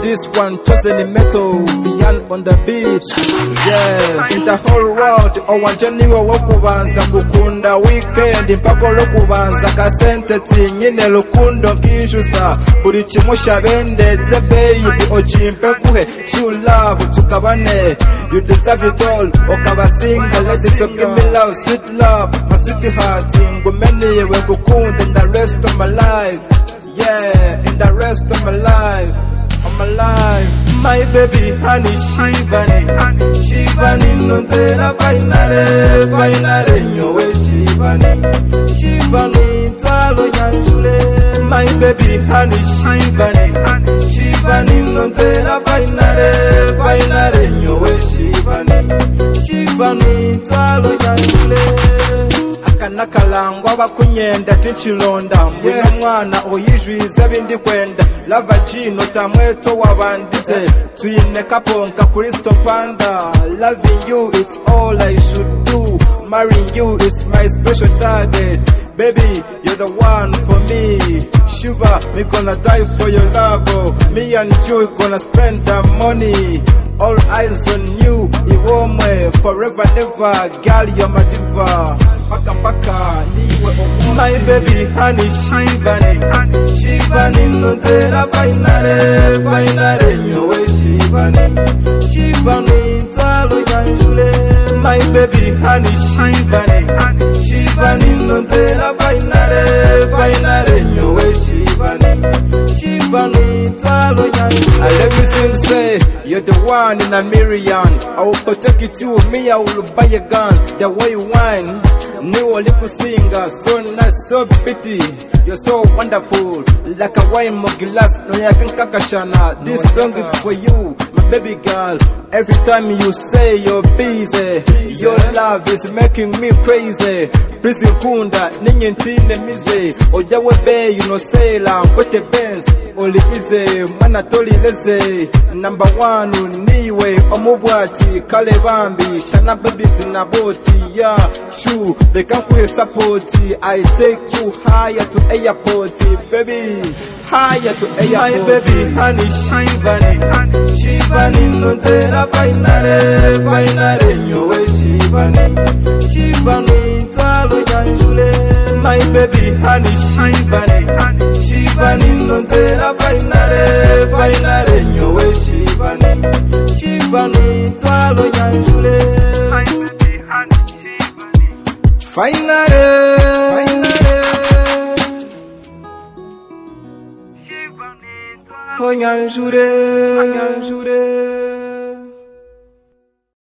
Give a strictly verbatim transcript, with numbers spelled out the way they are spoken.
this one, chosen metal, beyond on the beat. Yeah, in the whole world, owanjaniwe wokubanza kukunda weekend, mpako lokubanza kasente tinyine lukundo nkishusa, buri chimusha bende te baby, ochimpe kuhe, true love, tukabane, you deserve it all, okaba single, ladies, so give me love, sweet love, my sweet heart, ngumeni we kukunda in the rest of my life. Yeah, in the rest of my life, of my life. My baby honey, Shivani, Shivani, no tera finale, finale, nyowe Shivani, Shivani, twalo nyanjule. My baby honey, Shivani, Shivani, no tera finale, finale, nyowe Shivani, Shivani, twalo nyanjule. Nakalangwa bakunyenda tinchilonda mbwina mwana oyijwiza bindi kwenda lava chino tamweto wabandize tuyine kaponka Kristo panda. Loving you it's all I should do, marrying you is my special target. Baby, you're the one for me. Shiva, me gonna die for your love. Oh. Me and you gonna spend the money. All eyes on you, Iwome, forever never. Girl, you're my diva. Paka paka, niwe omo. My baby honey, Shivani, Shivani, no tera finale, finale, nyowe Shivani, Shivani, twalo nyanjule. My baby honey, Shivani, Shivani, no tera finale, finale, nyowe Shivani, Shivani, twalo nyanjule. I let me sing, say, you're the one in a million. I will protect you to me, I will buy a gun. The way you whine, new little singer, so nice, so pretty. You're so wonderful, like a wine mogilas, no ya can kakashana. This song is for you, my baby girl. Every time you say you're busy, your love is making me crazy. Prison kunda, ninyentine mize. Ojawe be, you know say la, kote benz. Oli ize, mana toli leze. Number one, niwe, omubwati, kale bambi. Shana baby sinaboti, yeah, true. They can't quit support. I take you higher to airport, baby. Higher to airport. My baby honey, Shivani, Shivani, no tera finale, finale, nyowe Shivani, Shivani, twalo nyanjule. My baby honey, Shivani, Shivani, no tera finale, finale, nyowe Shivani, Shivani, twalo nyanjule. Finale, finale, oh nyanjule, nyanjule.